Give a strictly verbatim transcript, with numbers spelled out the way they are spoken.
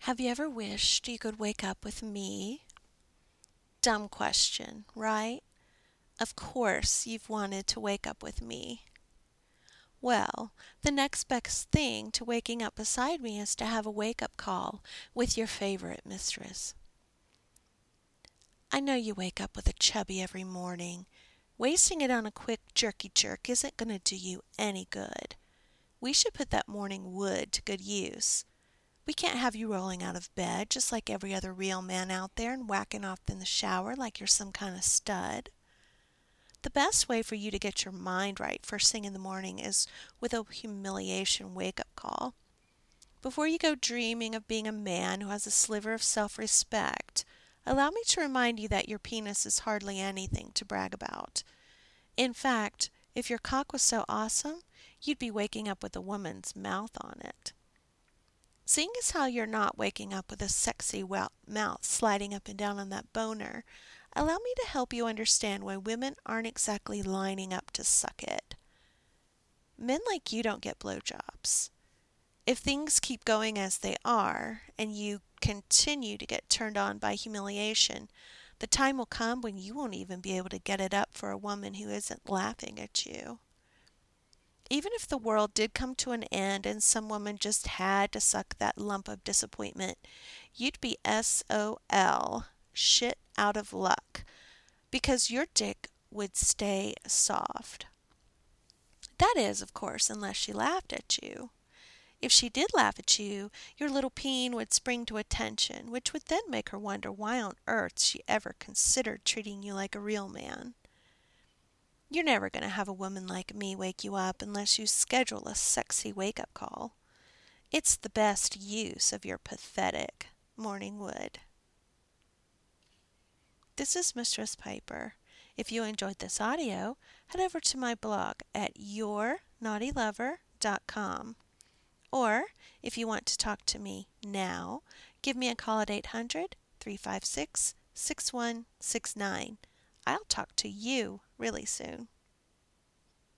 Have you ever wished you could wake up with me? Dumb question, right? Of course you've wanted to wake up with me. Well, the next best thing to waking up beside me is to have a wake-up call with your favorite mistress. I know you wake up with a chubby every morning. Wasting it on a quick jerky jerk isn't going to do you any good. We should put that morning wood to good use. We can't have you rolling out of bed just like every other real man out there and whacking off in the shower like you're some kind of stud. The best way for you to get your mind right first thing in the morning is with a humiliation wake-up call. Before you go dreaming of being a man who has a sliver of self-respect, allow me to remind you that your penis is hardly anything to brag about. In fact, if your cock was so awesome, you'd be waking up with a woman's mouth on it. Seeing as how you're not waking up with a sexy mouth sliding up and down on that boner, allow me to help you understand why women aren't exactly lining up to suck it. Men like you don't get blowjobs. If things keep going as they are, and you continue to get turned on by humiliation, the time will come when you won't even be able to get it up for a woman who isn't laughing at you. Even if the world did come to an end and some woman just had to suck that lump of disappointment, you'd be S O L, shit out of luck, because your dick would stay soft. That is, of course, unless she laughed at you. If she did laugh at you, your little peen would spring to attention, which would then make her wonder why on earth she ever considered treating you like a real man. You're never going to have a woman like me wake you up unless you schedule a sexy wake-up call. It's the best use of your pathetic morning wood. This is Mistress Piper. If you enjoyed this audio, head over to my blog at your naughty lover dot com. Or, if you want to talk to me now, give me a call at eight hundred, three five six, six one six nine. I'll talk to you really soon.